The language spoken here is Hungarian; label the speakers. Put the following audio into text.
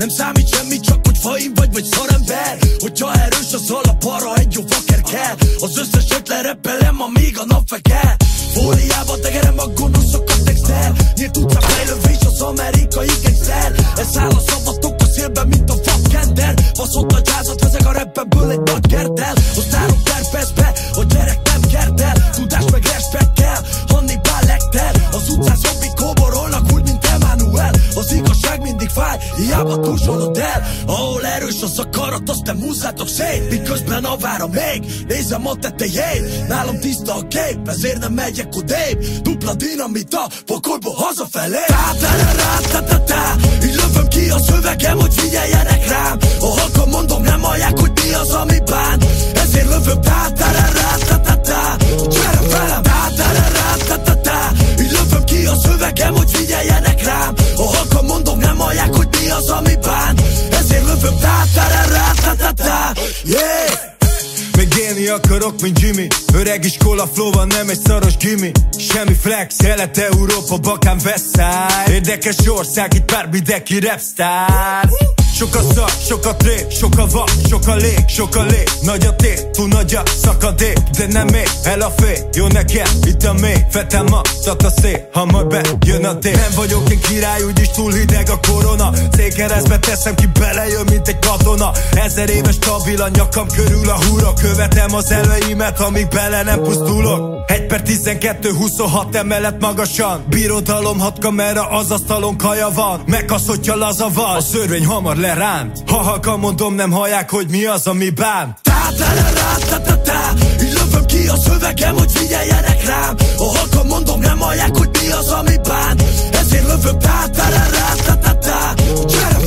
Speaker 1: Nem számít semmi, csak hogy faim vagy szarember. Hogyha erős az alap, arra egy jó vaker kell. Az összes ötlen repelem, amíg a nap fekel. Fóliába tegerem a gonoszokat textel. Nyílt utca fejlővés az amerikai gangster. Ez áll a szavatok a szélben, mint a vakkender. Baszott a gyázat, vezek a rappenből egy nagy kertel. Osztálom terpezbe, a gyerek nem kertel. Tudás meg respekt kell, Hannibal Lecter. Az utcán zombik kóborolnak úgy, mint Emmanuel. Az igazság mindig fáj, hiába túlsolod el. Ahol erős az akarat, azt nem húzzátok szét. Miközben a vára még, nézem a tetejét. Nálam tiszta a kép, ezért nem megyek odébb. Dupla dinamita, pokolból hazafelé. Ta-ta-ra-ra-ta-ta-ta. Így lövöm ki a szövegem, hogy figyeljenek rám. A halkan mondom, nem hallják, hogy mi az, ami bán. Ezért lövöm ta-ta-ra-ra-ta-ta-ta. Gyere velem, ta-ta-ra-ra-ta-ta-ta. Így lövöm ki a szövegem, hogy figyeljenek rám. A halkan mondom, nem hallják, hogy mi az, ami bán. Ezért lövöm ta-ta-ra-ra-ta-ta-ta. Yeah!
Speaker 2: Még élni akarok, mint Jimmy. Öreg iskola flow van, nem egy szaros gimmi. Semmi flex, Kelet-Európa, Balkán, Westside. Érdekes ország, itt pár mindenki rapstar. Sok a szak, sok a trép, sok a vak, sok a lég, sok a lég. Nagy a tér, túl nagy a szakadék. De nem még el a fél, jó nekem, itt a mély. Fetem ma, tart a szél, hamar bejön a tél. Nem vagyok én király, úgyis túl hideg a korona. Cégkeresztbe teszem ki, belejön, mint egy katona. 1000 éves stabil a nyakam körül a húra. Követem az elveimet, amíg bele nem pusztulok. 1/12, 26 emelet magasan. Birodalom, 6 kamera, az asztalon kaja van. Meghasz, hogyha laza van, a szörvény hamar leránt. Ha halkan mondom, nem hallják, hogy mi az, ami bán.
Speaker 1: Ta-ta-ra-ra-ta-ta-ta. Így lövöm ki a szövegem, hogy figyeljenek rám. Ha halkan mondom, nem hallják, hogy mi az, ami bán. Ezért lövöm ta-ta-ra-ra-ta-ta-ta. Gyere